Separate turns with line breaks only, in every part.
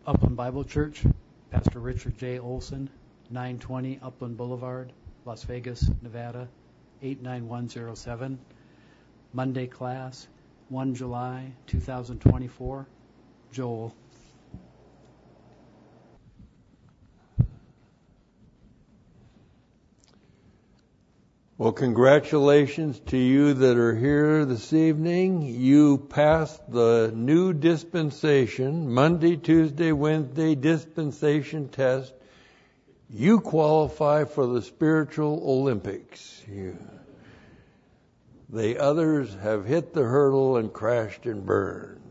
Upland Bible Church, Pastor Richard J. Olson, 920 Upland Boulevard, Las Vegas, Nevada, 89107. Monday class, 1 July 2024. Joel.
Well, congratulations to you that are here this evening. You passed the new dispensation, Monday, Tuesday, Wednesday dispensation test. You qualify for the spiritual Olympics. The others have hit the hurdle and crashed and burned.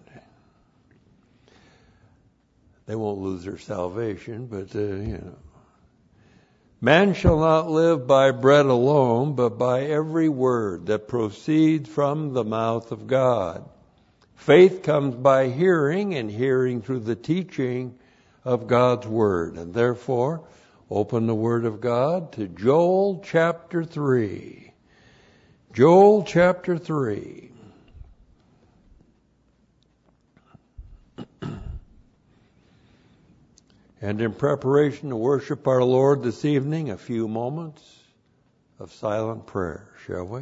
They won't lose their salvation, but Man shall not live by bread alone, but by every word that proceeds from the mouth of God. Faith comes by hearing, and hearing through the teaching of God's word. And therefore, open the word of God to Joel chapter 3. Joel chapter 3. And in preparation to worship our Lord this evening, a few moments of silent prayer, shall we?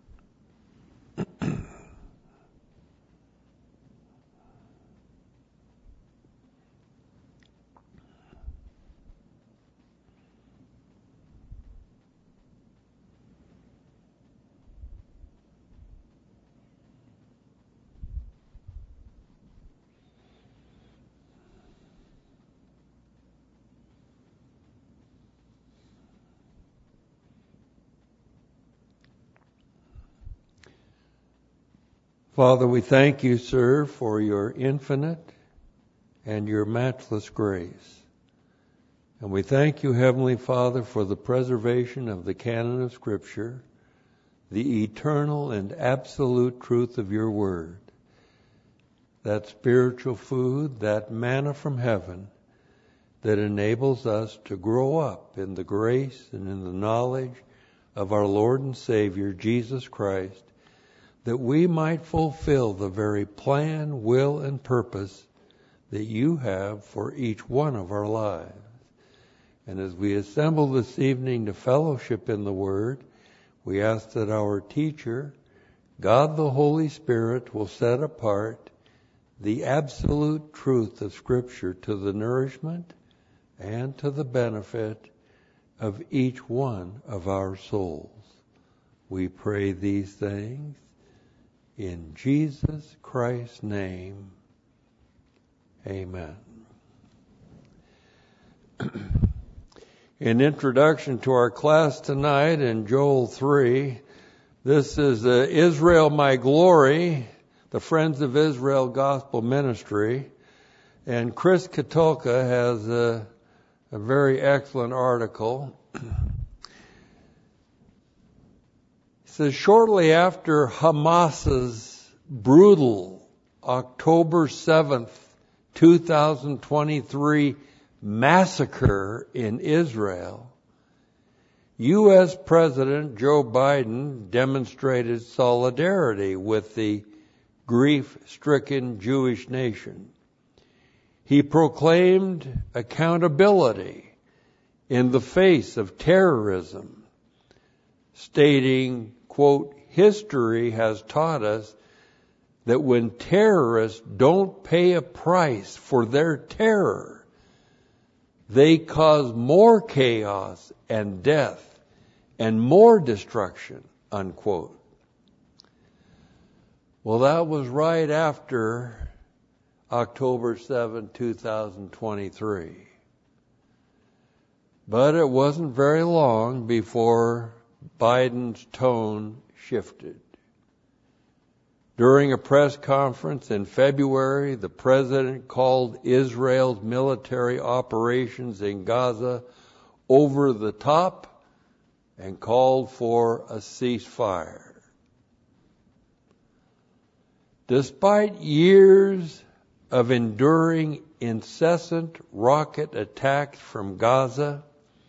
Father, we thank you, sir, for your infinite and your matchless grace. And we thank you, Heavenly Father, for the preservation of the canon of Scripture, the eternal and absolute truth of your word, that spiritual food, that manna from heaven that enables us to grow up in the grace and in the knowledge of our Lord and Savior, Jesus Christ, that we might fulfill the very plan, will, and purpose that you have for each one of our lives. And as we assemble this evening to fellowship in the Word, we ask that our teacher, God the Holy Spirit, will set apart the absolute truth of Scripture to the nourishment and to the benefit of each one of our souls. We pray these things in Jesus Christ's name, amen. In introduction to our class tonight in Joel 3, this is Israel My Glory, the Friends of Israel Gospel Ministry. And Chris Katulka has a very excellent article. Says shortly after Hamas's brutal October 7th, 2023 massacre in Israel, U.S. President Joe Biden demonstrated solidarity with the grief-stricken Jewish nation. He proclaimed accountability in the face of terrorism, stating, quote, history has taught us that when terrorists don't pay a price for their terror, they cause more chaos and death and more destruction, unquote. Well, that was right after October 7, 2023. But it wasn't very long before Biden's tone shifted. During a press conference in February, the president called Israel's military operations in Gaza over the top and called for a ceasefire. Despite years of enduring incessant rocket attacks from Gaza,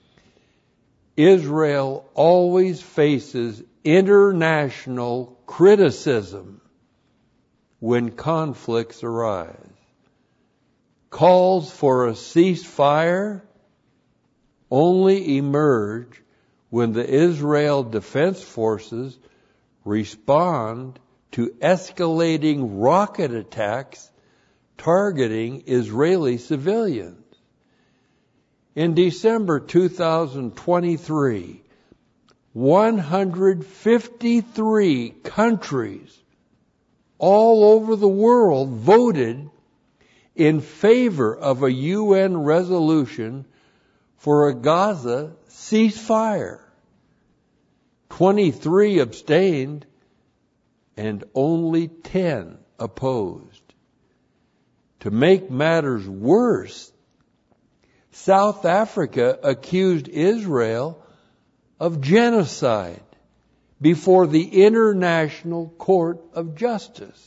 Israel always faces international criticism when conflicts arise. calls for a ceasefire only emerge when the Israel Defense Forces respond to escalating rocket attacks targeting Israeli civilians. In December 2023, 153 countries all over the world voted in favor of a UN resolution for a Gaza ceasefire. 23 abstained and only 10 opposed. To make matters worse, South Africa accused Israel of genocide before the International Court of Justice.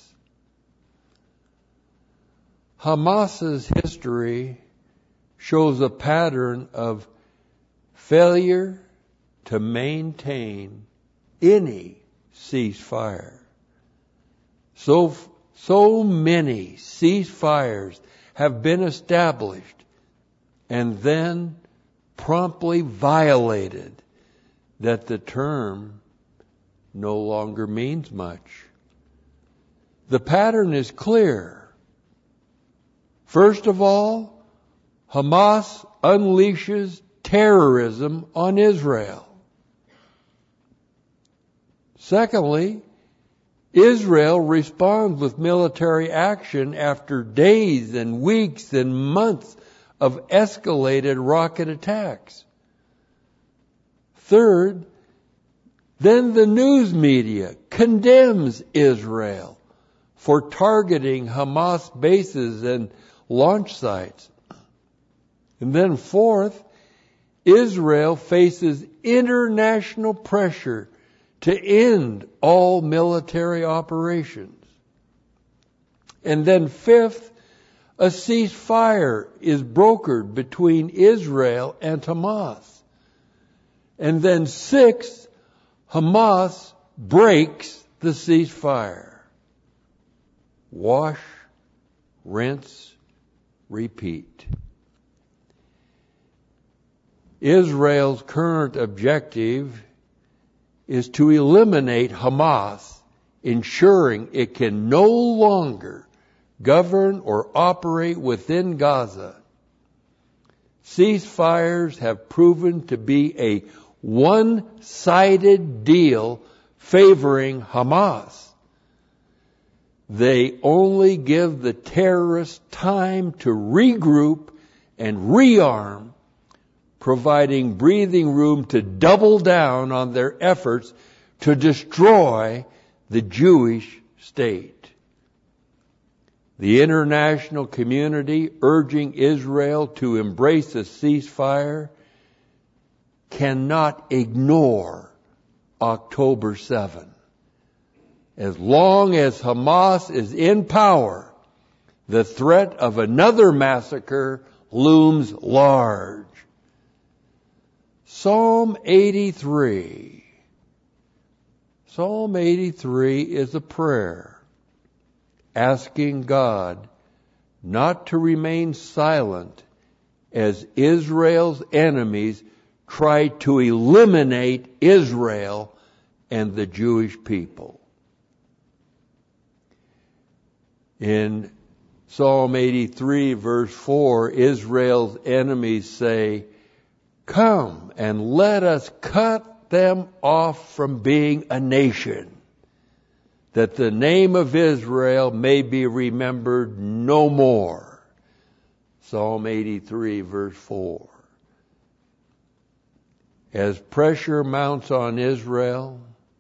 Hamas's history shows a pattern of failure to maintain any ceasefire. So many ceasefires have been established and then promptly violated that the term no longer means much. The pattern is clear. First of all, Hamas unleashes terrorism on Israel. Secondly, Israel responds with military action after days and weeks and months of escalated rocket attacks. Third, then the news media condemns Israel for targeting Hamas bases and launch sites. And then fourth, Israel faces international pressure to end all military operations. And then fifth, a ceasefire is brokered between Israel and Hamas. And then sixth, Hamas breaks the ceasefire. Wash, rinse, repeat. Israel's current objective is to eliminate Hamas, ensuring it can no longer govern or operate within Gaza. Ceasefires have proven to be a one-sided deal favoring Hamas. They only give the terrorists time to regroup and rearm, providing breathing room to double down on their efforts to destroy the Jewish state. The international community urging Israel to embrace a ceasefire cannot ignore October 7. As long as Hamas is in power, the threat of another massacre looms large. Psalm 83. Psalm 83 is a prayer asking God not to remain silent as Israel's enemies try to eliminate Israel and the Jewish people. In Psalm 83 verse 4, Israel's enemies say, "Come and let us cut them off from being a nation, that the name of Israel may be remembered no more." Psalm 83 verse 4. As pressure mounts on Israel,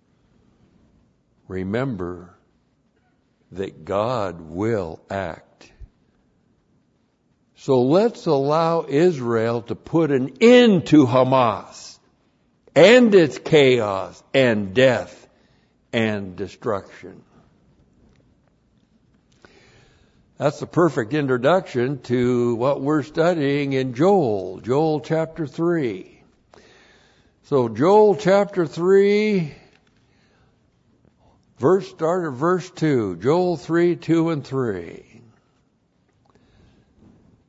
remember that God will act. So let's allow Israel to put an end to Hamas and its chaos and death and destruction. That's the perfect introduction to what we're studying in Joel chapter 3. So Joel chapter 3, start at verse 2. Joel 3, 2 and 3.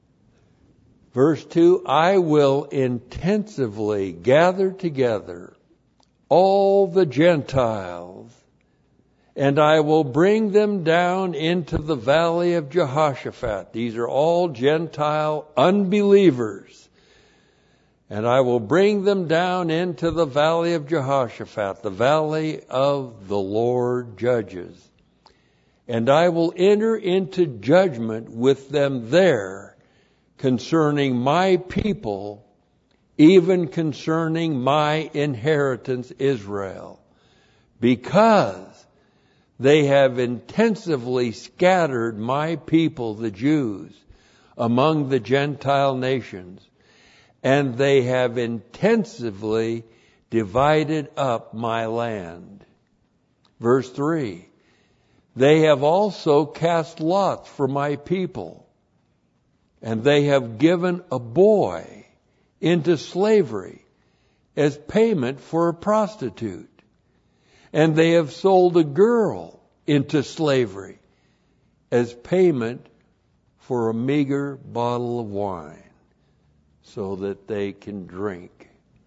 Verse 2, I will intensively gather together all the Gentiles, and I will bring them down into the valley of Jehoshaphat. These are all Gentile unbelievers. And I will bring them down into the valley of Jehoshaphat, the valley of the Lord judges. And I will enter into judgment with them there concerning my people, even concerning my inheritance Israel, because they have intensively scattered my people, the Jews, among the Gentile nations, and they have intensively divided up my land. Verse 3, they have also cast lots for my people, and they have given a boy into slavery as payment for a prostitute. And they have sold a girl into slavery as payment for a meager bottle of wine so that they can drink.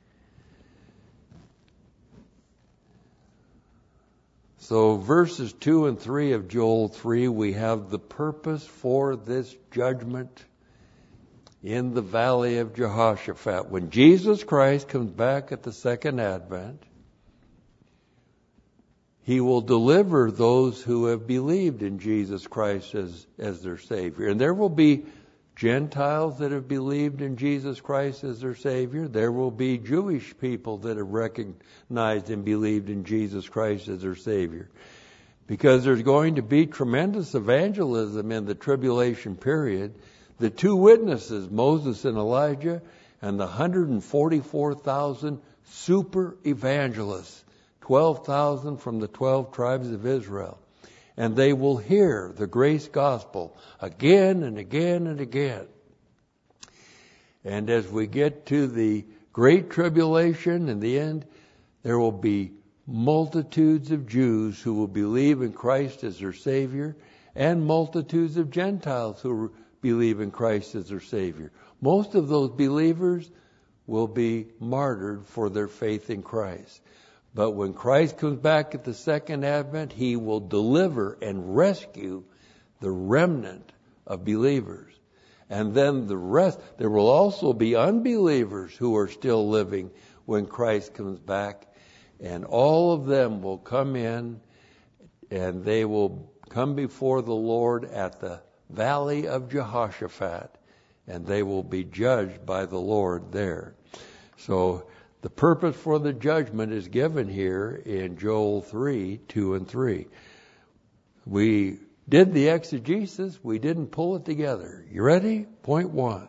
So verses 2 and 3 of Joel 3, we have the purpose for this judgment in the valley of Jehoshaphat. When Jesus Christ comes back at the second advent, He will deliver those who have believed in Jesus Christ as their Savior. And there will be Gentiles that have believed in Jesus Christ as their Savior. There will be Jewish people that have recognized and believed in Jesus Christ as their Savior. Because there's going to be tremendous evangelism in the tribulation period. The two witnesses, Moses and Elijah, and the 144,000 super evangelists, 12,000 from the 12 tribes of Israel. And they will hear the grace gospel again and again and again. And as we get to the great tribulation in the end, there will be multitudes of Jews who will believe in Christ as their Savior, and multitudes of Gentiles who believe in Christ as their Savior. Most of those believers will be martyred for their faith in Christ. But when Christ comes back at the second advent, He will deliver and rescue the remnant of believers. And then the rest, there will also be unbelievers who are still living when Christ comes back. And all of them will come in, and they will come before the Lord at the valley of Jehoshaphat, and they will be judged by the Lord there. So the purpose for the judgment is given here in Joel 3, 2 and 3. We did the exegesis. We didn't pull it together. You ready? Point 1.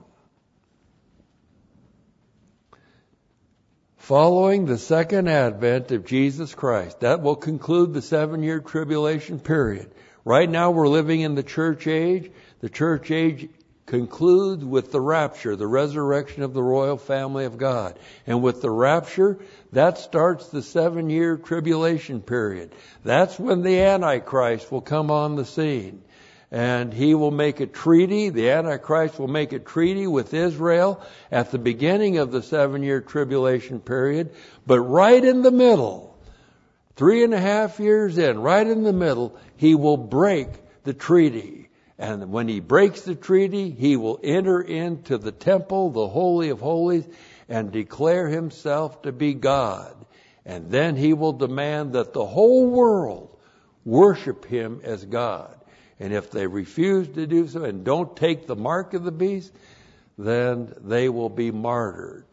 Following the second advent of Jesus Christ, that will conclude the 7-year tribulation period. Right now we're living in the church age. The church age concludes with the rapture, the resurrection of the royal family of God. And with the rapture, that starts the 7-year tribulation period. That's when the Antichrist will come on the scene. And he will make a treaty, the Antichrist will make a treaty with Israel at the beginning of the 7-year tribulation period. But right in the middle, 3.5 years in, right in the middle, he will break the treaty. And when he breaks the treaty, he will enter into the temple, the Holy of Holies, and declare himself to be God. And then he will demand that the whole world worship him as God. And if they refuse to do so and don't take the mark of the beast, then they will be martyred.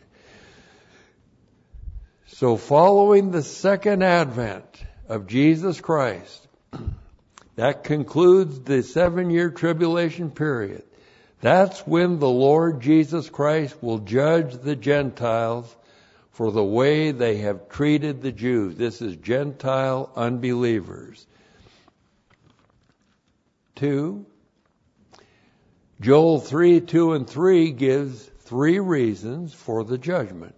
So following the second advent of Jesus Christ, that concludes the 7-year tribulation period. That's when the Lord Jesus Christ will judge the Gentiles for the way they have treated the Jews. This is Gentile unbelievers. 2. Joel 3, 2 and 3 gives 3 reasons for the judgment.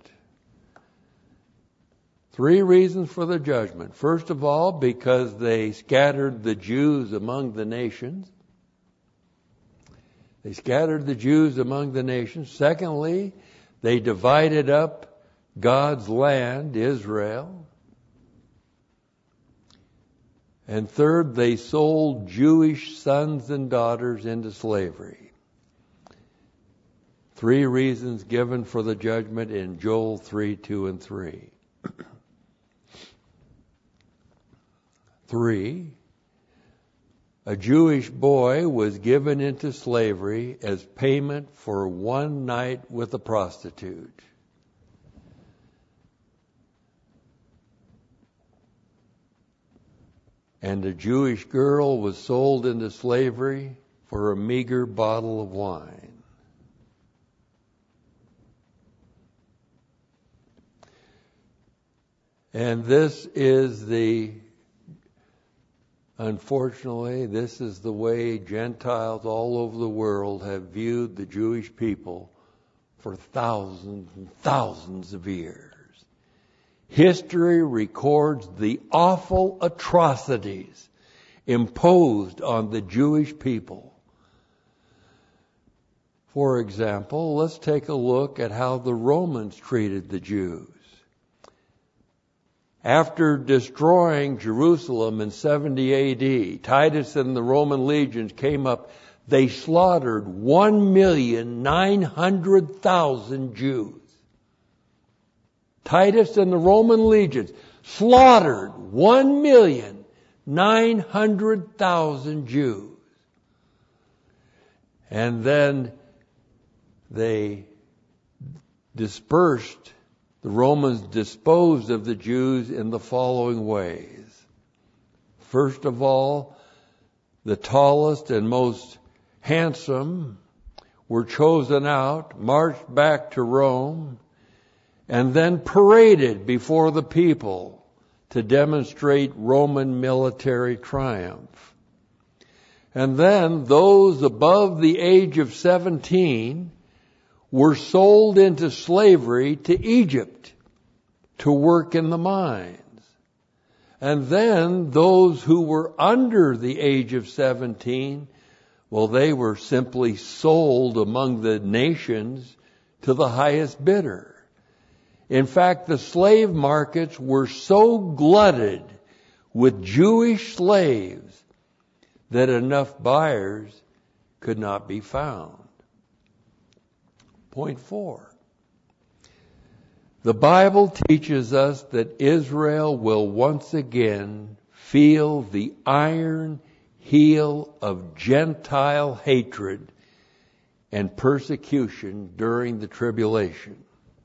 3 reasons for the judgment. First of all, because they scattered the Jews among the nations. They scattered the Jews among the nations. Secondly, they divided up God's land, Israel. And third, they sold Jewish sons and daughters into slavery. 3 reasons given for the judgment in Joel 3, 2, and 3. 3, a Jewish boy was given into slavery as payment for one night with a prostitute. And a Jewish girl was sold into slavery for a meager bottle of wine. And unfortunately, this is the way Gentiles all over the world have viewed the Jewish people for thousands and thousands of years. History records the awful atrocities imposed on the Jewish people. For example, let's take a look at how the Romans treated the Jews. After destroying Jerusalem in 70 A.D., Titus and the Roman legions came up. They slaughtered 1,900,000 Jews. Titus and the Roman legions slaughtered 1,900,000 Jews. And then the Romans disposed of the Jews in the following ways. First of all, the tallest and most handsome were chosen out, marched back to Rome, and then paraded before the people to demonstrate Roman military triumph. And then those above the age of 17 were sold into slavery to Egypt to work in the mines. And then those who were under the age of 17, well, they were simply sold among the nations to the highest bidder. In fact, the slave markets were so glutted with Jewish slaves that enough buyers could not be found. Point 4. The Bible teaches us that Israel will once again feel the iron heel of Gentile hatred and persecution during the tribulation.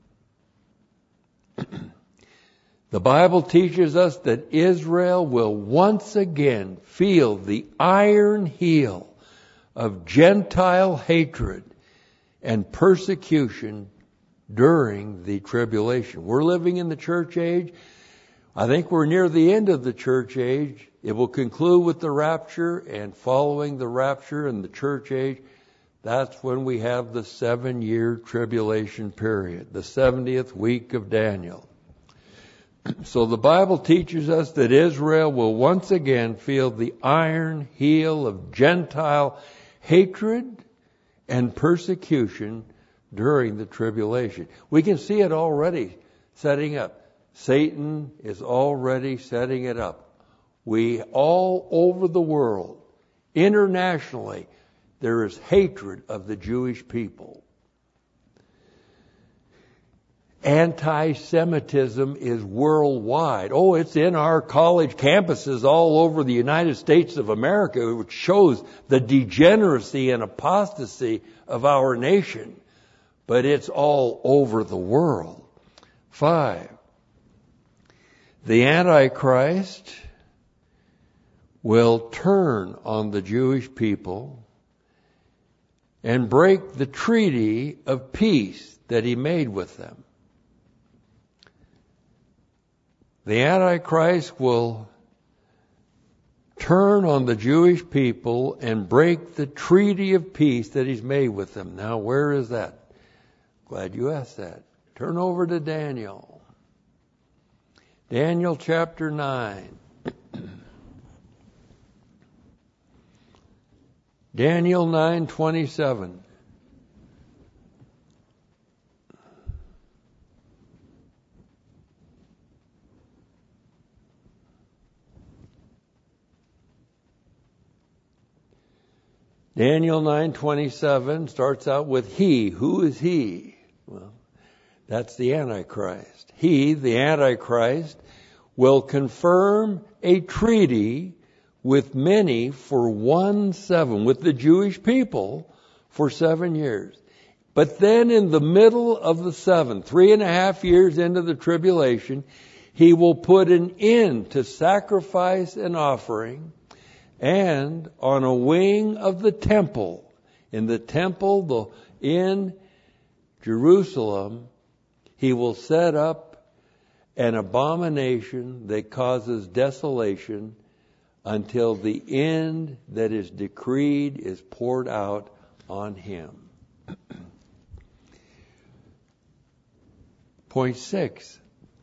The Bible teaches us that Israel will once again feel the iron heel of Gentile hatred and persecution during the tribulation. We're living in the church age. I think we're near the end of the church age. It will conclude with the rapture, and following the rapture and the church age, that's when we have the 7-year tribulation period, the 70th week of Daniel. So the Bible teaches us that Israel will once again feel the iron heel of Gentile hatred and persecution during the tribulation. We can see it already setting up. Satan is already setting it up. We all over the world, internationally, there is hatred of the Jewish people. Anti-Semitism is worldwide. Oh, it's in our college campuses all over the United States of America, which shows the degeneracy and apostasy of our nation. But it's all over the world. 5. The Antichrist will turn on the Jewish people and break the treaty of peace that he made with them. The Antichrist will turn on the Jewish people and break the treaty of peace that he's made with them. Now, where is that? Glad you asked that. Turn over to Daniel. Daniel chapter 9. Daniel 9:27. Daniel 9:27 starts out with he. Who is he? Well, that's the Antichrist. He, the Antichrist, will confirm a treaty with many for 1/7, with the Jewish people for 7 years. But then in the middle of the 7, 3.5 years into the tribulation, he will put an end to sacrifice and offering, and on a wing of the temple, in the temple in Jerusalem, he will set up an abomination that causes desolation until the end that is decreed is poured out on him. Point 6.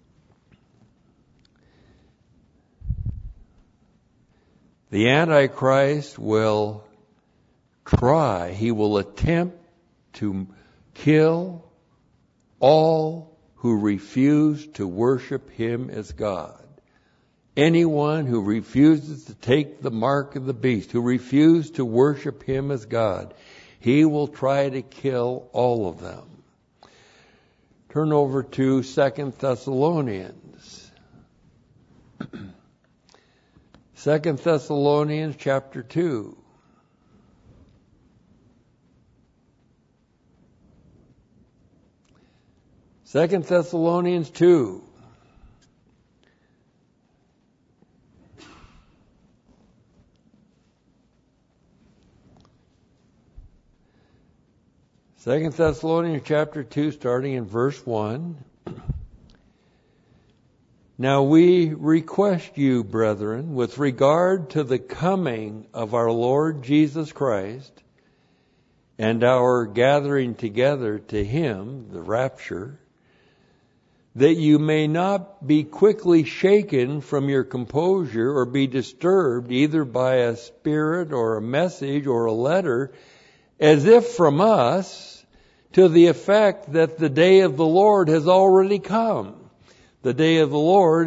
The Antichrist will try, he will attempt to kill all who refuse to worship him as God. Anyone who refuses to take the mark of the beast, who refuses to worship him as God, he will try to kill all of them. Turn over to 2 Thessalonians. 2 Thessalonians chapter 2. Second Thessalonians 2. Second Thessalonians chapter 2, starting in verse 1. Now we request you, brethren, with regard to the coming of our Lord Jesus Christ and our gathering together to him, the rapture, that you may not be quickly shaken from your composure or be disturbed either by a spirit or a message or a letter, as if from us, to the effect that the day of the Lord has already come. The day of the Lord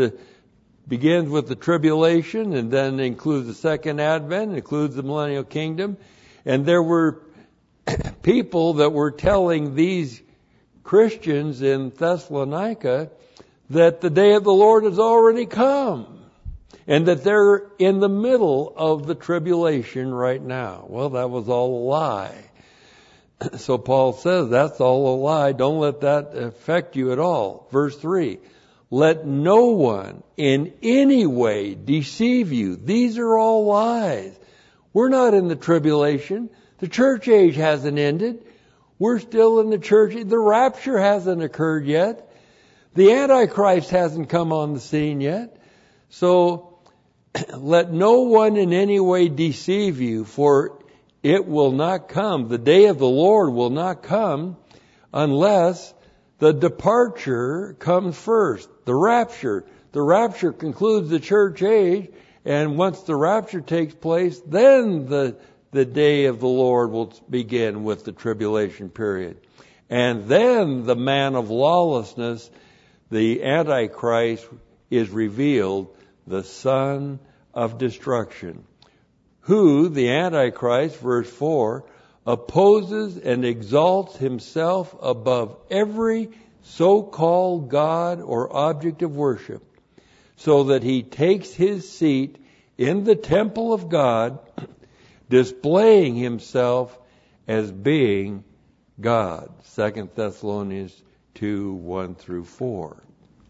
begins with the tribulation and then includes the second advent, includes the millennial kingdom. And there were people that were telling these Christians in Thessalonica that the day of the Lord has already come and that they're in the middle of the tribulation right now. Well, that was all a lie. So Paul says that's all a lie. Don't let that affect you at all. Verse 3, let no one in any way deceive you. These are all lies. We're not in the tribulation. The church age hasn't ended. We're still in the church. The rapture hasn't occurred yet. The Antichrist hasn't come on the scene yet. So let no one in any way deceive you, for it will not come. The day of the Lord will not come unless the departure comes first. The rapture. The rapture concludes the church age, and once the rapture takes place, then the day of the Lord will begin with the tribulation period. And then the man of lawlessness, the Antichrist, is revealed, the son of destruction, who, the Antichrist, verse 4, opposes and exalts himself above every so-called God or object of worship, so that he takes his seat in the temple of God, displaying himself as being God. 2 Thessalonians 2, 1 through 4.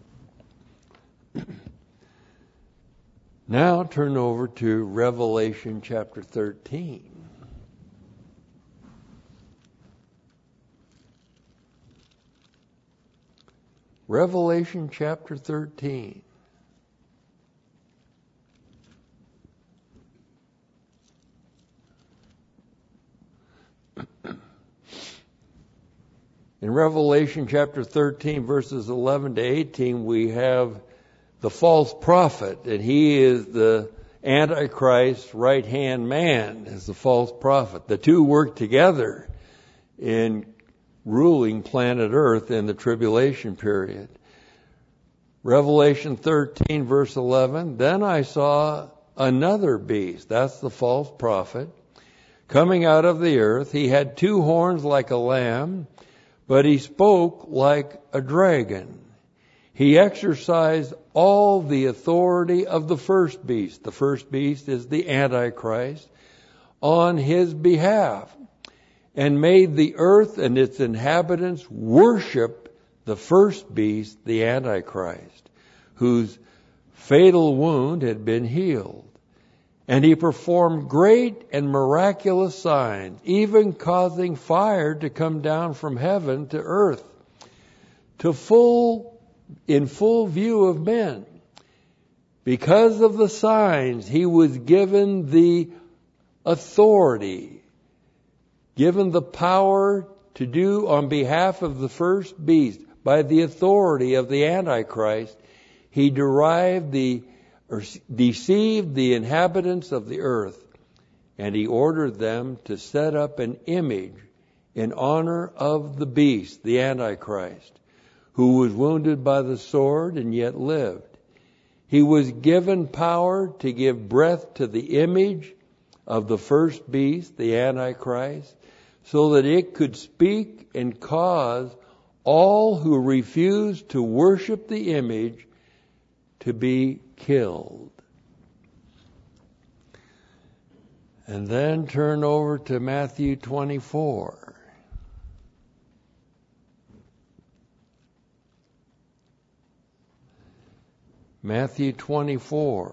Now turn over to Revelation chapter 13. Revelation chapter 13. In Revelation chapter 13, verses 11 to 18, we have the false prophet, and he is the Antichrist's right-hand man as the false prophet. The two work together in ruling planet Earth in the tribulation period. Revelation 13, verse 11, then I saw another beast, that's the false prophet, coming out of the earth. He had two horns like a lamb, but he spoke like a dragon. He exercised all the authority of the first beast. The first beast is the Antichrist, on his behalf, and made the earth and its inhabitants worship the first beast, the Antichrist, whose fatal wound had been healed. And he performed great and miraculous signs, even causing fire to come down from heaven to earth, in full view of men. Because of the signs, he was given the authority, given the power to do on behalf of the first beast. By the authority of the Antichrist, he deceived the inhabitants of the earth, and he ordered them to set up an image in honor of the beast, the Antichrist, who was wounded by the sword and yet lived. He was given power to give breath to the image of the first beast, the Antichrist, so that it could speak and cause all who refuse to worship the image to be killed. And then turn over to Matthew 24. Matthew 24.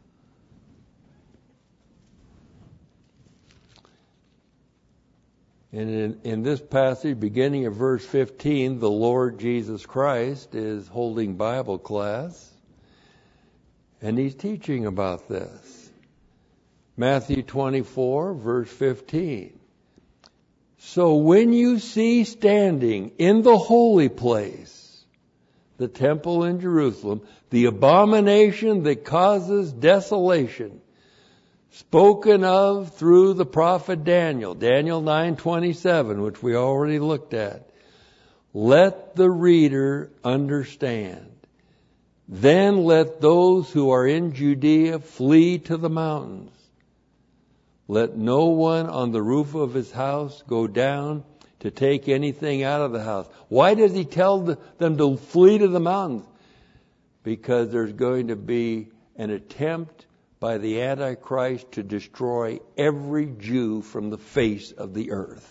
And in this passage, beginning at verse 15, the Lord Jesus Christ is holding Bible class, and he's teaching about this. Matthew 24, verse 15. So when you see standing in the holy place, the temple in Jerusalem, the abomination that causes desolation, spoken of through the prophet Daniel, Daniel 9:27, which we already looked at, let the reader understand. Then let those who are in Judea flee to the mountains. Let no one on the roof of his house go down to take anything out of the house. Why does he tell them to flee to the mountains? Because there's going to be an attempt by the Antichrist to destroy every Jew from the face of the earth.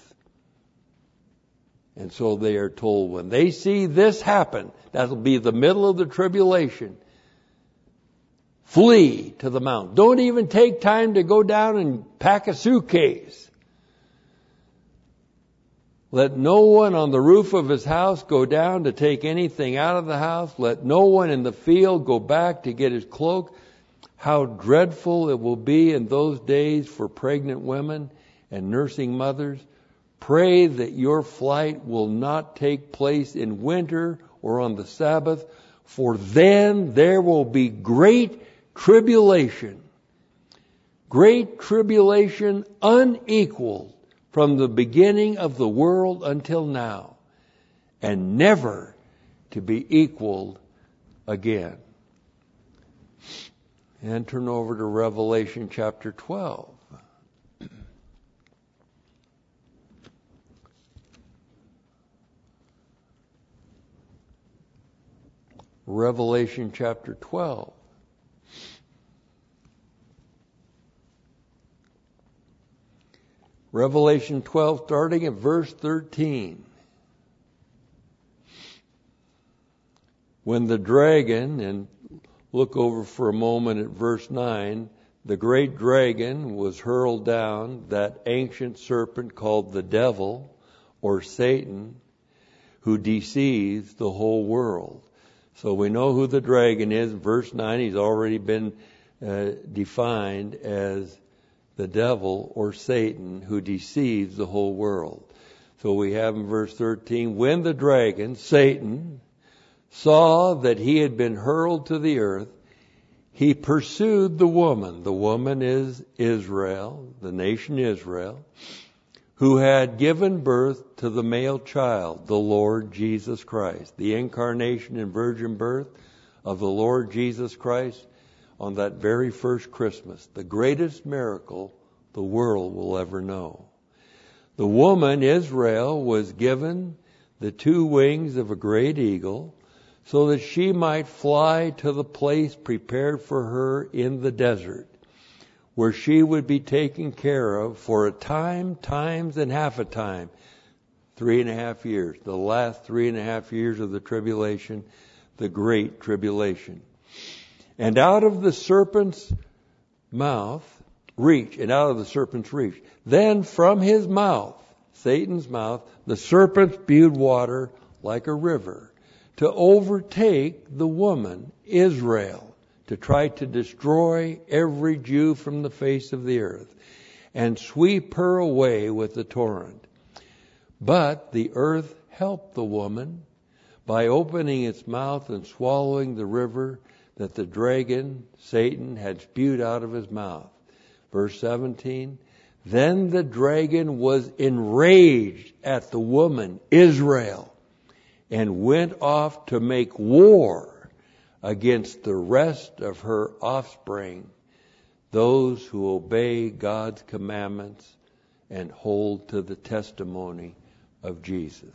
And so they are told, when they see this happen, that'll be the middle of the tribulation, flee to the mountain. Don't even take time to go down and pack a suitcase. Let no one on the roof of his house go down to take anything out of the house. Let no one in the field go back to get his cloak. How dreadful it will be in those days for pregnant women and nursing mothers. Pray that your flight will not take place in winter or on the Sabbath, for then there will be great tribulation. Great tribulation unequaled from the beginning of the world until now, and never to be equaled again. And turn over to Revelation chapter 12. Revelation chapter 12. Revelation 12, starting at verse 13. When the dragon, and look over for a moment at verse 9, the great dragon was hurled down, that ancient serpent called the devil, or Satan, who deceives the whole world. So we know who the dragon is. In verse 9, he's already been defined as the devil or Satan, who deceives the whole world. So we have in verse 13, when the dragon, Satan, saw that he had been hurled to the earth, he pursued the woman. The woman is Israel, the nation Israel, who had given birth to the male child, the Lord Jesus Christ. The incarnation and virgin birth of the Lord Jesus Christ on that very first Christmas, the greatest miracle the world will ever know. The woman, Israel, was given the two wings of a great eagle so that she might fly to the place prepared for her in the desert, where she would be taken care of for a time, times, and half a time. 3.5 years. The last 3.5 years of the tribulation, the great tribulation. And out of the serpent's reach. Then from his mouth, Satan's mouth, the serpent spewed water like a river to overtake the woman, Israel, to try to destroy every Jew from the face of the earth and sweep her away with the torrent. But the earth helped the woman by opening its mouth and swallowing the river that the dragon, Satan, had spewed out of his mouth. Verse 17, then the dragon was enraged at the woman, Israel, and went off to make war against the rest of her offspring, those who obey God's commandments and hold to the testimony of Jesus.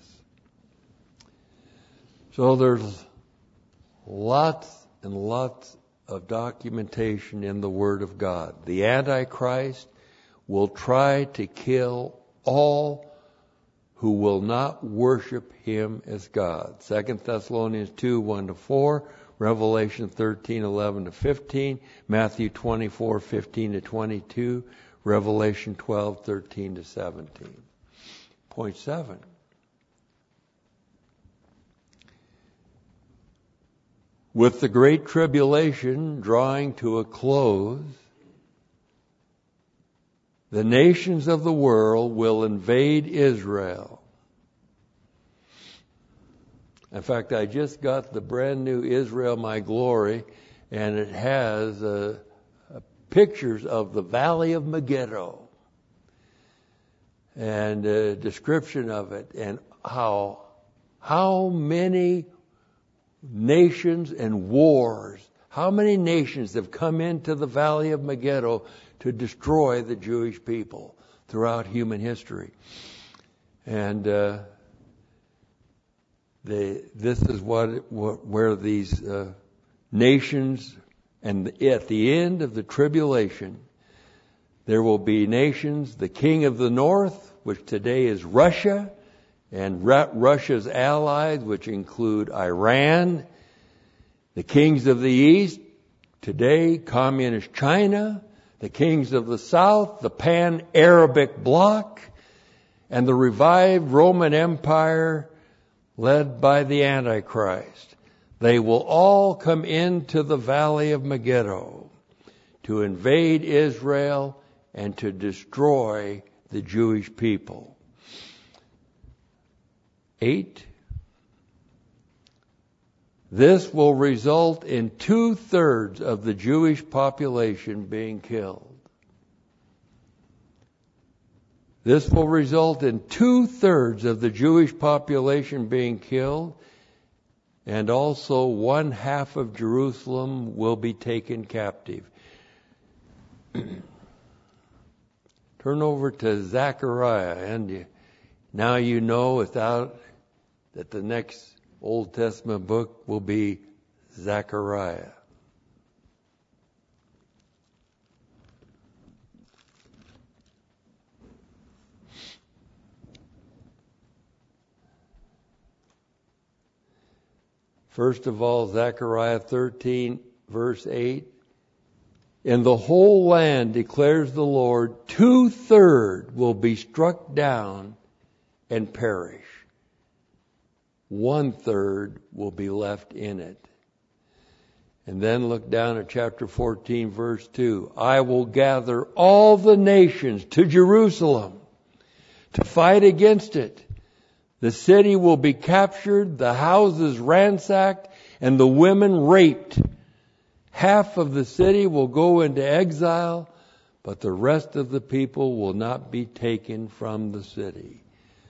So there's lots and lots of documentation in the Word of God. The Antichrist will try to kill all who will not worship him as God. 2 Thessalonians 2, 1-4, Revelation 13, 11-15, Matthew 24, 15-22, Revelation 12, 13-17. Point 7. With the Great Tribulation drawing to a close, the nations of the world will invade Israel. In fact, I just got the brand new Israel My Glory, and it has pictures of the Valley of Megiddo and a description of it, and how many nations and wars, how many nations have come into the Valley of Megiddo to destroy the Jewish people throughout human history. And this is where these nations, and at the end of the tribulation, there will be nations, the king of the north, which today is Russia, and Russia's allies, which include Iran, the kings of the east, today communist China, the kings of the south, the pan-Arabic bloc, and the revived Roman Empire led by the Antichrist. They will all come into the Valley of Megiddo to invade Israel and to destroy the Jewish people. 8. This will result in 2/3 of the Jewish population being killed. This will result in 2/3 of the Jewish population being killed, and also 1/2 of Jerusalem will be taken captive. Turn over to Zechariah, and now you know that the next Old Testament book will be Zechariah. First of all, Zechariah 13, verse 8. In the whole land, declares the Lord, 2/3 will be struck down and perish. 1/3 will be left in it. And then look down at chapter 14, verse 2. I will gather all the nations to Jerusalem to fight against it. The city will be captured, the houses ransacked, and the women raped. Half of the city will go into exile, but the rest of the people will not be taken from the city.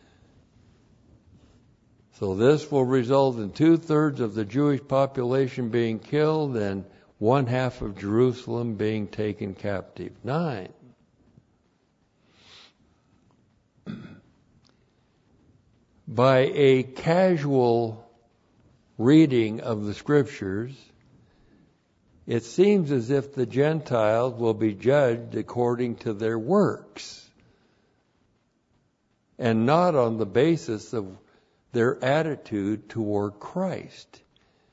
So this will result in 2/3 of the Jewish population being killed and 1/2 of Jerusalem being taken captive. 9. By a casual reading of the Scriptures, it seems as if the Gentiles will be judged according to their works and not on the basis of their attitude toward Christ,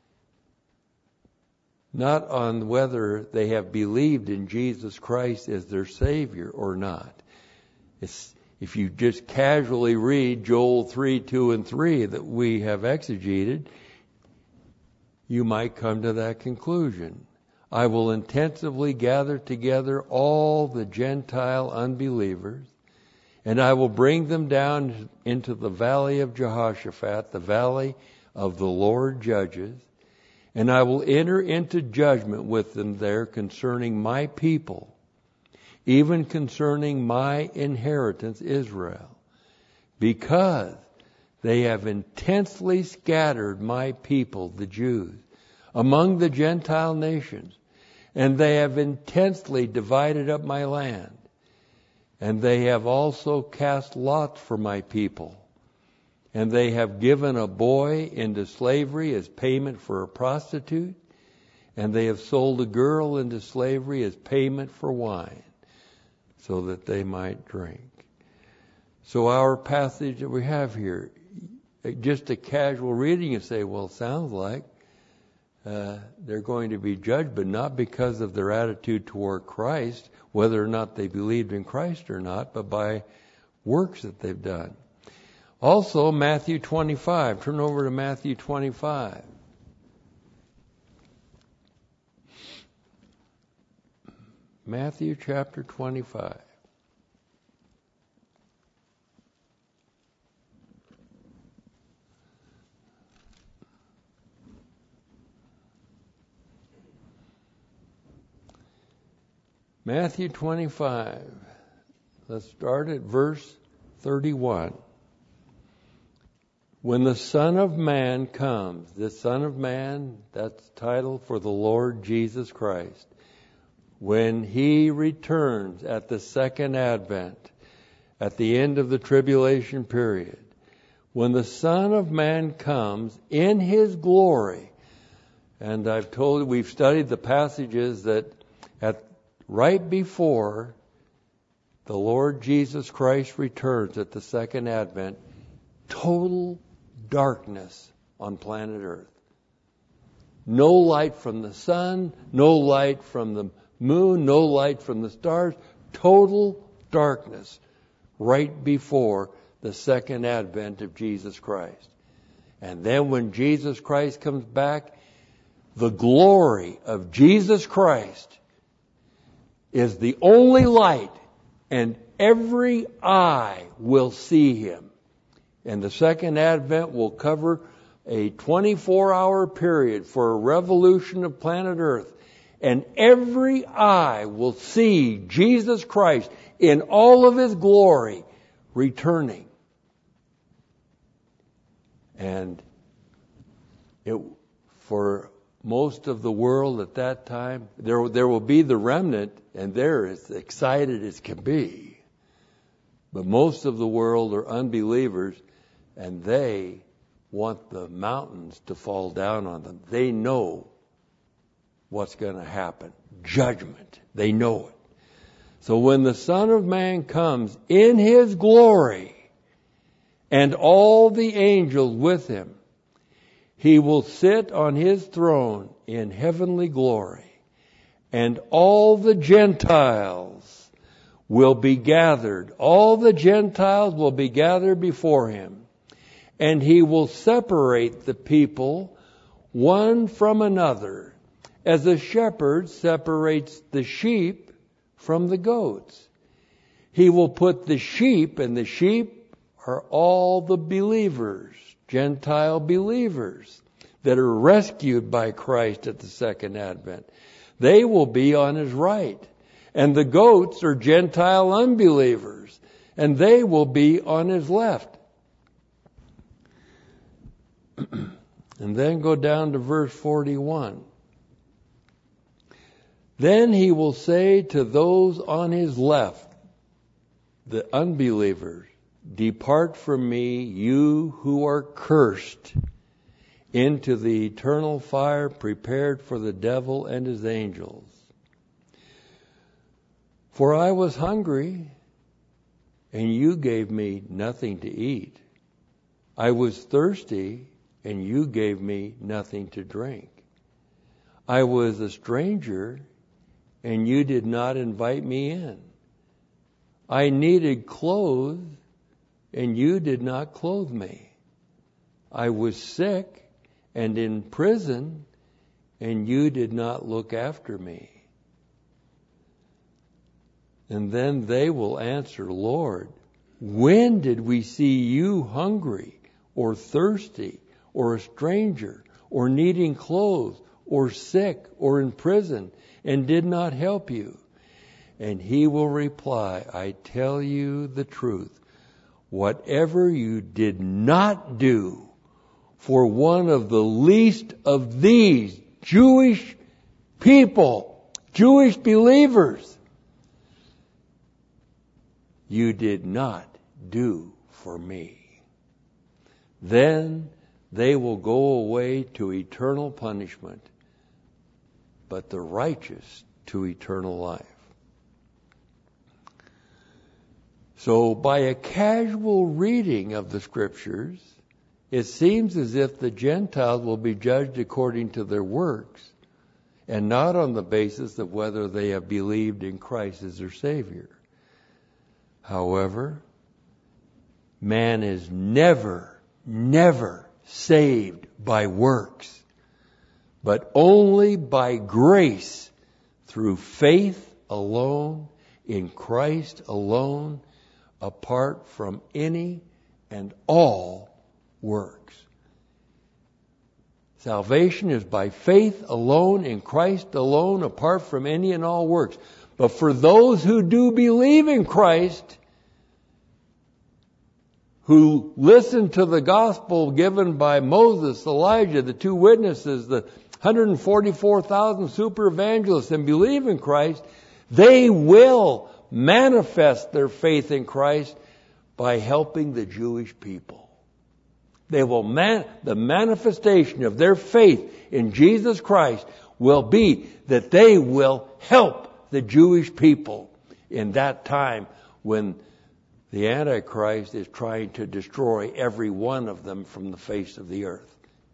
not on whether they have believed in Jesus Christ as their Savior or not. If you just casually read Joel 3:2 and 3 that we have exegeted, you might come to that conclusion. I will intensively gather together all the Gentile unbelievers, and I will bring them down into the valley of Jehoshaphat, the valley of the Lord judges, and I will enter into judgment with them there concerning my people, even concerning my inheritance Israel, because they have intensely scattered my people, the Jews, among the Gentile nations, and they have intensely divided up my land. And they have also cast lots for my people. And they have given a boy into slavery as payment for a prostitute. And they have sold a girl into slavery as payment for wine, so that they might drink. So our passage that we have here, just a casual reading, you say, well, it sounds like they're going to be judged, but not because of their attitude toward Christ, whether or not they believed in Christ or not, but by works that they've done. Also, Matthew 25. Turn over to Matthew 25. Matthew chapter 25. Matthew 25. Let's start at verse 31. When the Son of Man comes, the Son of Man, that's the title for the Lord Jesus Christ. When He returns at the second advent, at the end of the tribulation period, when the Son of Man comes in His glory, and I've told you, we've studied the passages that right before the Lord Jesus Christ returns at the second advent, total darkness on planet Earth. No light from the sun, no light from the moon, no light from the stars, total darkness right before the second advent of Jesus Christ. And then when Jesus Christ comes back, the glory of Jesus Christ is the only light, and every eye will see Him. And the second advent will cover a 24-hour period for a revolution of planet Earth. And every eye will see Jesus Christ in all of His glory returning. And for most of the world at that time, there will be the remnant, and they're as excited as can be. But most of the world are unbelievers, and they want the mountains to fall down on them. They know what's going to happen. Judgment. They know it. So when the Son of Man comes in His glory, and all the angels with Him, He will sit on His throne in heavenly glory, and all the Gentiles will be gathered. All the Gentiles will be gathered before Him, and He will separate the people one from another, as a shepherd separates the sheep from the goats. He will put the sheep, and the sheep are all the believers, Gentile believers, that are rescued by Christ at the second advent. They will be on his right. And the goats are Gentile unbelievers, and they will be on his left. And then go down to verse 41. Then he will say to those on his left, the unbelievers, depart from me, you who are cursed, into the eternal fire prepared for the devil and his angels. For I was hungry, and you gave me nothing to eat. I was thirsty, and you gave me nothing to drink. I was a stranger, and you did not invite me in. I needed clothes, and you did not clothe me. I was sick and in prison, and you did not look after me. And then they will answer, Lord, when did we see you hungry or thirsty or a stranger or needing clothes or sick or in prison and did not help you? And he will reply, I tell you the truth. Whatever you did not do for one of the least of these Jewish people, Jewish believers, you did not do for me. Then they will go away to eternal punishment, but the righteous to eternal life. So by a casual reading of the Scriptures, it seems as if the Gentiles will be judged according to their works and not on the basis of whether they have believed in Christ as their Savior. However, man is never saved by works, but only by grace through faith alone, in Christ alone, apart from any and all works. Salvation is by faith alone, in Christ alone, apart from any and all works. But for those who do believe in Christ, who listen to the gospel given by Moses, Elijah, the two witnesses, the 144,000 super evangelists, and believe in Christ, they will manifest their faith in Christ by helping the Jewish people. They will the manifestation of their faith in Jesus Christ will be that they will help the Jewish people in that time when the Antichrist is trying to destroy every one of them from the face of the earth.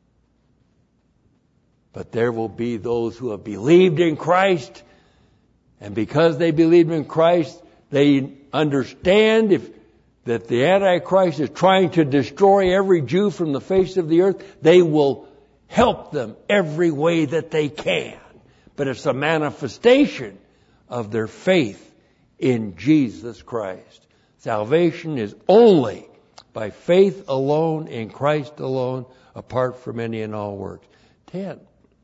But there will be those who have believed in Christ, and because they believed in Christ, they understand that the Antichrist is trying to destroy every Jew from the face of the earth. They will help them every way that they can. But it's a manifestation of their faith in Jesus Christ. Salvation is only by faith alone, in Christ alone, apart from any and all works. 10.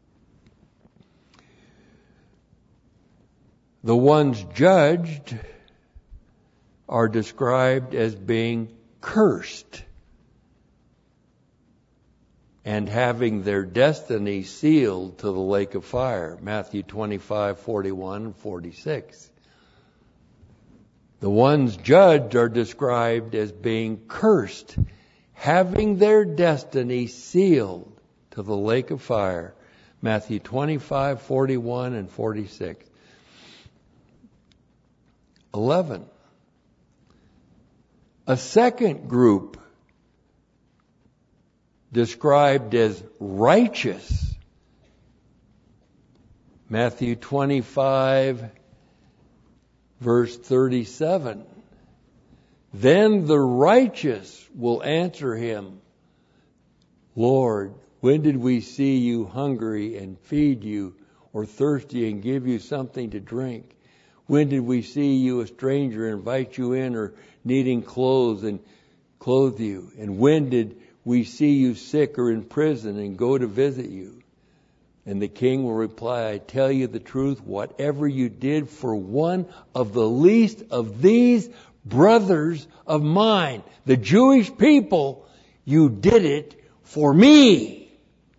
The ones judged are described as being cursed and having their destiny sealed to the lake of fire. Matthew 25:41 and 46. The ones judged are described as being cursed, having their destiny sealed to the lake of fire. Matthew 25:41 and 46. 11. A second group described as righteous. Matthew 25, verse 37. Then the righteous will answer him, Lord, when did we see you hungry and feed you, or thirsty and give you something to drink? When did we see you a stranger and invite you in, or needing clothes and clothe you? And when did we see you sick or in prison and go to visit you? And the king will reply, I tell you the truth, whatever you did for one of the least of these brothers of mine, the Jewish people, you did it for me.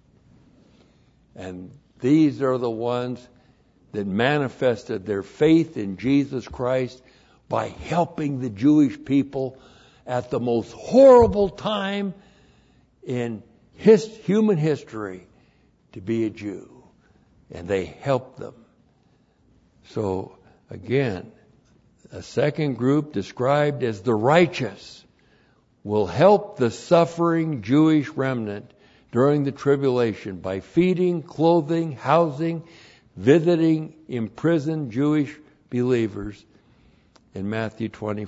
And these are the ones that manifested their faith in Jesus Christ by helping the Jewish people at the most horrible time in human history to be a Jew. And they helped them. So, again, a second group described as the righteous will help the suffering Jewish remnant during the tribulation by feeding, clothing, housing, visiting imprisoned Jewish believers in Matthew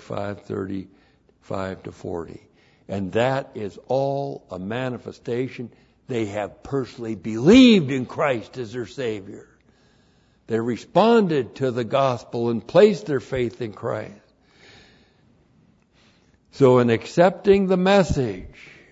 25:35-40. And that is all a manifestation. They have personally believed in Christ as their Savior. They responded to the gospel and placed their faith in Christ. So in accepting the message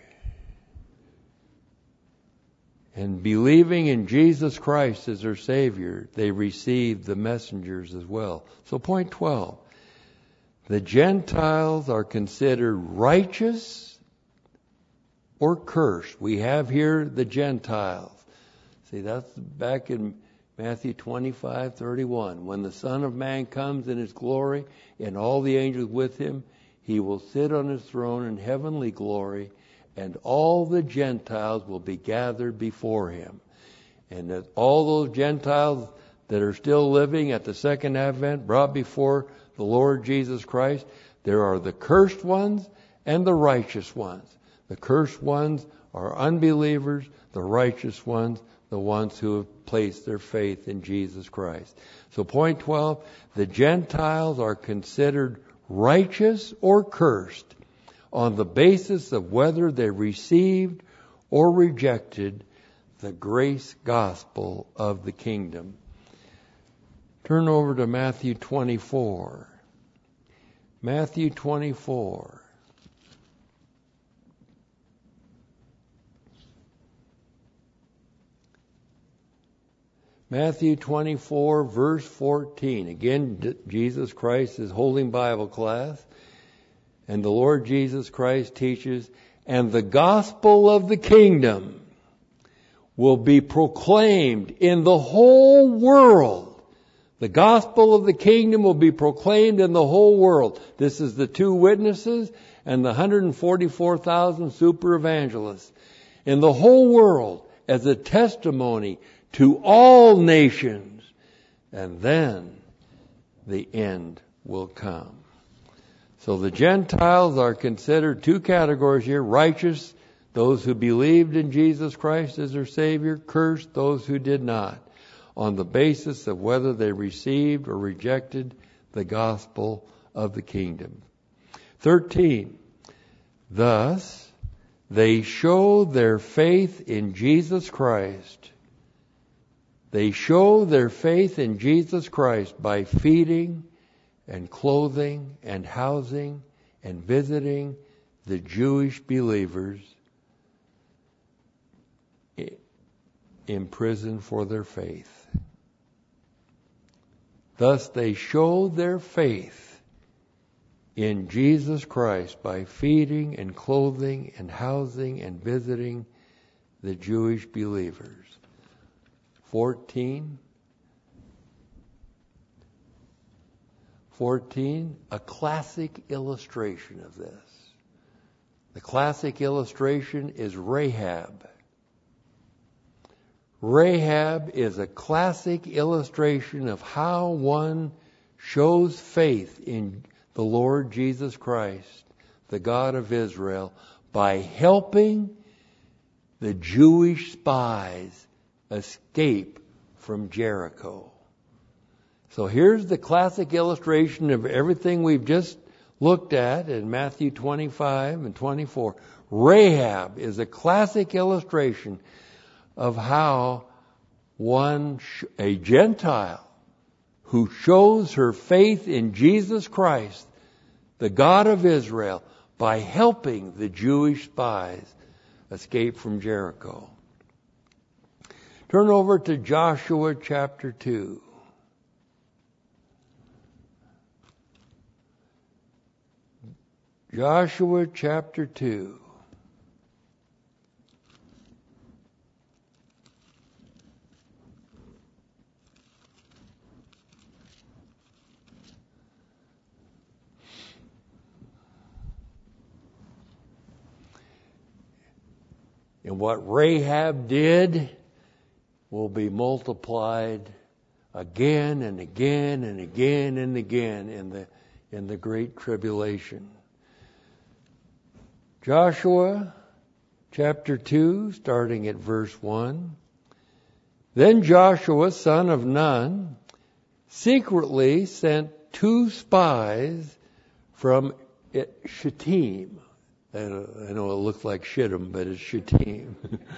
and believing in Jesus Christ as their Savior, they received the messengers as well. So point 12. The Gentiles are considered righteous or cursed. We have here the Gentiles. See, that's back in Matthew 25:31. When the Son of Man comes in His glory and all the angels with Him, He will sit on His throne in heavenly glory, and all the Gentiles will be gathered before Him. And that all those Gentiles that are still living at the second advent, brought before the Lord Jesus Christ, there are the cursed ones and the righteous ones. The cursed ones are unbelievers, the righteous ones, the ones who have placed their faith in Jesus Christ. So point 12, the Gentiles are considered righteous or cursed on the basis of whether they received or rejected the grace gospel of the kingdom. Turn over to Matthew 24. Matthew 24. Matthew 24, verse 14. Again, Jesus Christ is holding Bible class. And the Lord Jesus Christ teaches, and the gospel of the kingdom will be proclaimed in the whole world. The gospel of the kingdom will be proclaimed in the whole world. This is the 2 witnesses and the 144,000 super evangelists. In the whole world as a testimony to all nations. And then the end will come. So the Gentiles are considered 2 categories here. Righteous, those who believed in Jesus Christ as their Savior. Cursed, those who did not, on the basis of whether they received or rejected the gospel of the kingdom. 13. Thus, they show their faith in Jesus Christ. They show their faith in Jesus Christ by feeding and clothing and housing and visiting the Jewish believers in prison for their faith. Thus they show their faith in Jesus Christ by feeding and clothing and housing and visiting the Jewish believers. 14, a classic illustration of this. The classic illustration is Rahab. Rahab is a classic illustration of how one shows faith in the Lord Jesus Christ, the God of Israel, by helping the Jewish spies escape from Jericho. So here's the classic illustration of everything we've just looked at in Matthew 25 and 24. Rahab is a classic illustration of how a Gentile who shows her faith in Jesus Christ, the God of Israel, by helping the Jewish spies escape from Jericho. Turn over to Joshua chapter 2. Joshua chapter 2. And what Rahab did will be multiplied again and again and again and again in the great tribulation. Joshua chapter 2, starting at verse 1. Then Joshua, son of Nun, secretly sent 2 spies from Shittim. I know it looks like Shittim, but it's Shittim.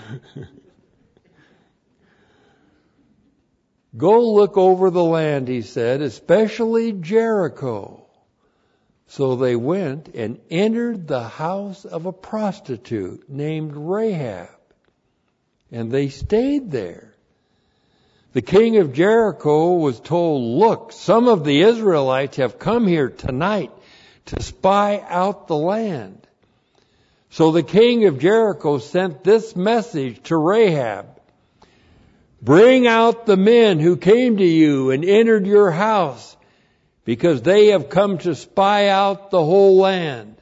Go look over the land, he said, especially Jericho. So they went and entered the house of a prostitute named Rahab, and they stayed there. The king of Jericho was told, look, some of the Israelites have come here tonight to spy out the land. So the king of Jericho sent this message to Rahab. Bring out the men who came to you and entered your house, because they have come to spy out the whole land.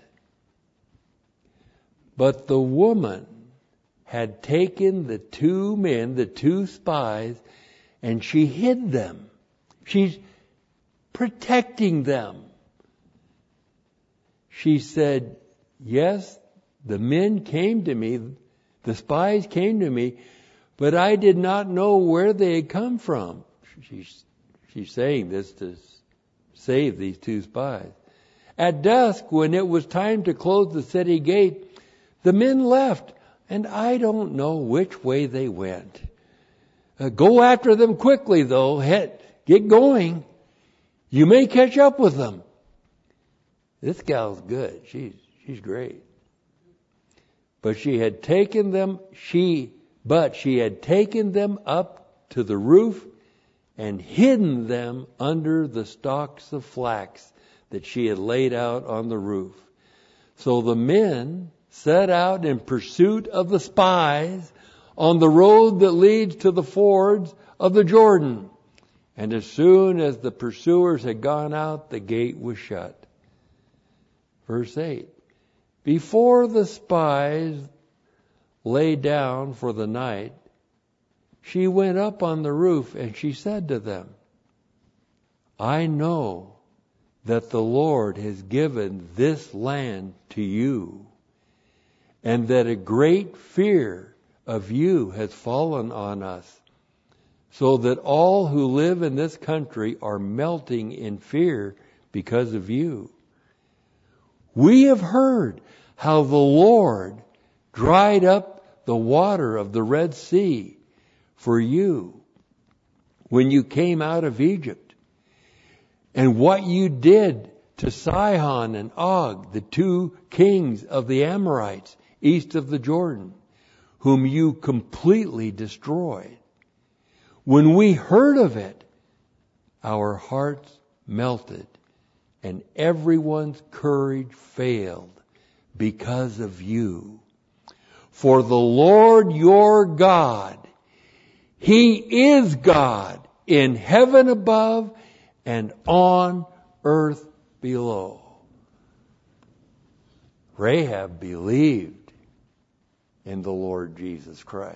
But the woman had taken the 2 men, the 2 spies, and she hid them. She's protecting them. She said, yes, the men came to me, the spies came to me, but I did not know where they had come from. She's saying this to save these 2 spies. At dusk, when it was time to close the city gate, the men left, and I don't know which way they went. Go after them quickly, though. Get going. You may catch up with them. This gal's good. She's great. But she had taken them up to the roof and hidden them under the stalks of flax that she had laid out on the roof. So the men set out in pursuit of the spies on the road that leads to the fords of the Jordan. And as soon as the pursuers had gone out, the gate was shut. Verse 8. Before the spies lay down for the night, she went up on the roof and she said to them, I know that the Lord has given this land to you, and that a great fear of you has fallen on us, so that all who live in this country are melting in fear because of you. We have heard how the Lord dried up the water of the Red Sea for you when you came out of Egypt, and what you did to Sihon and Og, the 2 kings of the Amorites east of the Jordan, whom you completely destroyed. When we heard of it, our hearts melted, and everyone's courage failed because of you. For the Lord your God, He is God in heaven above and on earth below. Rahab believed in the Lord Jesus Christ.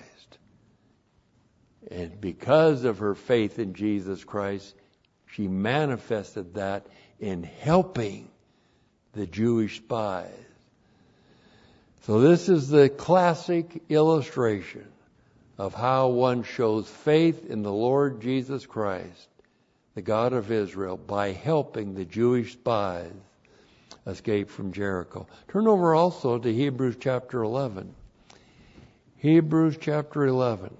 And because of her faith in Jesus Christ, she manifested that in helping the Jewish spies. So this is the classic illustration of how one shows faith in the Lord Jesus Christ, the God of Israel, by helping the Jewish spies escape from Jericho. Turn over also to Hebrews chapter 11. Hebrews chapter 11.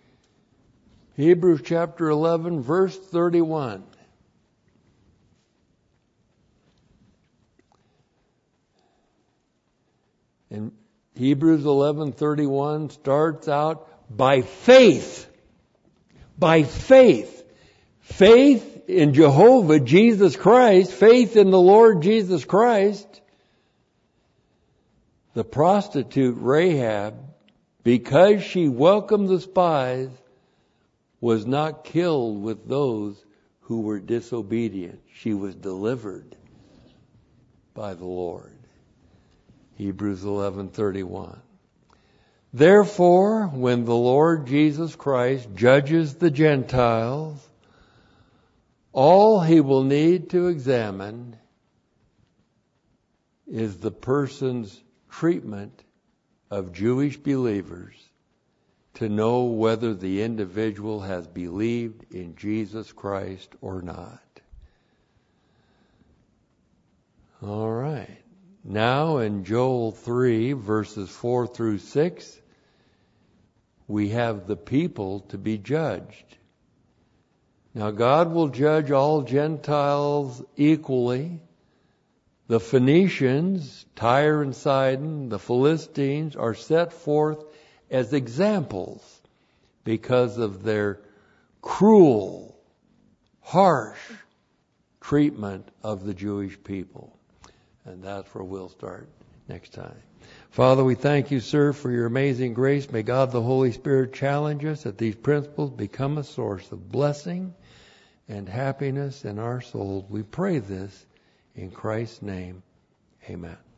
Hebrews chapter 11, verse 31. And Hebrews 11:31 starts out by faith. By faith. Faith in Jehovah, Jesus Christ, faith in the Lord Jesus Christ. The prostitute Rahab, because she welcomed the spies, was not killed with those who were disobedient. She was delivered by the Lord. Hebrews 11:31. Therefore, when the Lord Jesus Christ judges the Gentiles, all he will need to examine is the person's treatment of Jewish believers to know whether the individual has believed in Jesus Christ or not. All right. Now in Joel 3, verses 4 through 6, we have the people to be judged. Now God will judge all Gentiles equally. The Phoenicians, Tyre and Sidon, the Philistines are set forth as examples because of their cruel, harsh treatment of the Jewish people. And that's where we'll start next time. Father, we thank you, sir, for your amazing grace. May God the Holy Spirit challenge us that these principles become a source of blessing and happiness in our souls. We pray this in Christ's name. Amen.